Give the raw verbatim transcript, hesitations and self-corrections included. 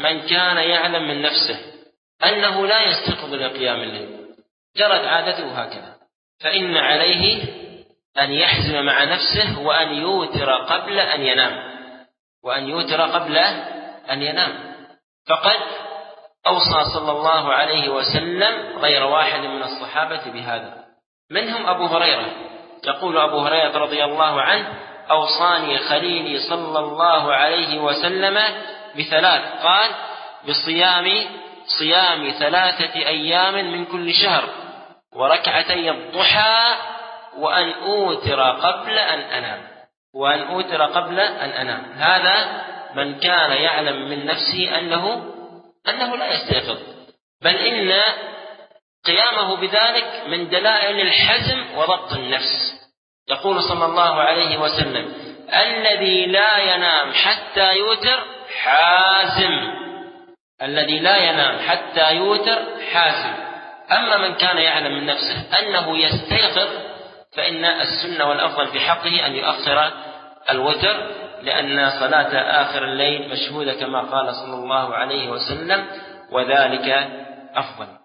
من كان يعلم من نفسه أنه لا يستيقظ لقيام الليل، جرت عادته هكذا، فإن عليه أن يحزم مع نفسه وأن يوتر قبل أن ينام، وأن يوتر قبل أن ينام. فقد أوصى صلى الله عليه وسلم غير واحد من الصحابة بهذا، منهم أبو هريرة. يقول أبو هريرة رضي الله عنه: أوصاني خليلي صلى الله عليه وسلم بثلاث، قال: بصيام صيام ثلاثة أيام من كل شهر، وركعتي الضحى، وأن أوتر قبل أن أنام، وأن أوتر قبل أن أنام. هذا من كان يعلم من نفسه أنه أنه لا يستيقظ، بل إن قيامه بذلك من دلائل الحزم وضبط النفس. يقول صلى الله عليه وسلم: الذي لا ينام حتى يوتر حازم، الذي لا ينام حتى يوتر حازم. أما من كان يعلم من نفسه أنه يستيقظ فإن السنة والأفضل في حقه أن يؤخر الوتر، لأن صلاة آخر الليل مشهودة كما قال صلى الله عليه وسلم، وذلك أفضل.